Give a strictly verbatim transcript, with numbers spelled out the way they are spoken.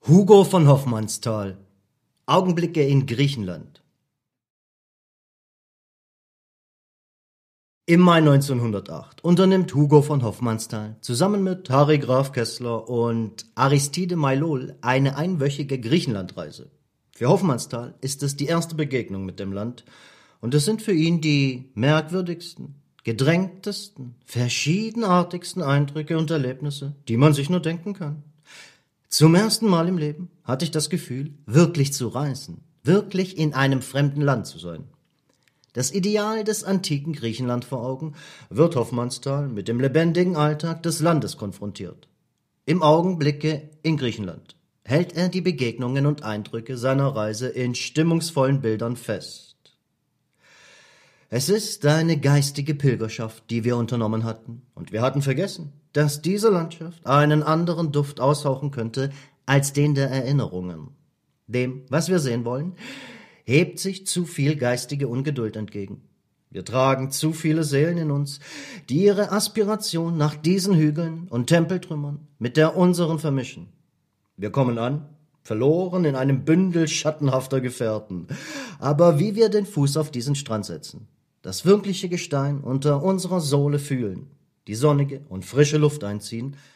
Hugo von Hofmannsthal. Augenblicke in Griechenland. Im Mai neunzehnhundertacht unternimmt Hugo von Hofmannsthal zusammen mit Harry Graf Kessler und Aristide Maillol eine einwöchige Griechenlandreise. Für Hofmannsthal ist es die erste Begegnung mit dem Land und es sind für ihn die merkwürdigsten, gedrängtesten, verschiedenartigsten Eindrücke und Erlebnisse, die man sich nur denken kann. Zum ersten Mal im Leben hatte ich das Gefühl, wirklich zu reisen, wirklich in einem fremden Land zu sein. Das Ideal des antiken Griechenland vor Augen, wird Hofmannsthal mit dem lebendigen Alltag des Landes konfrontiert. Im Augenblicke in Griechenland hält er die Begegnungen und Eindrücke seiner Reise in stimmungsvollen Bildern fest. Es ist eine geistige Pilgerschaft, die wir unternommen hatten, und wir hatten vergessen, dass diese Landschaft einen anderen Duft aushauchen könnte als den der Erinnerungen. Dem, was wir sehen wollen, hebt sich zu viel geistige Ungeduld entgegen. Wir tragen zu viele Seelen in uns, die ihre Aspiration nach diesen Hügeln und Tempeltrümmern mit der unseren vermischen. Wir kommen an, verloren in einem Bündel schattenhafter Gefährten. Aber wie wir den Fuß auf diesen Strand setzen, das wirkliche Gestein unter unserer Sohle fühlen, die sonnige und frische Luft einziehen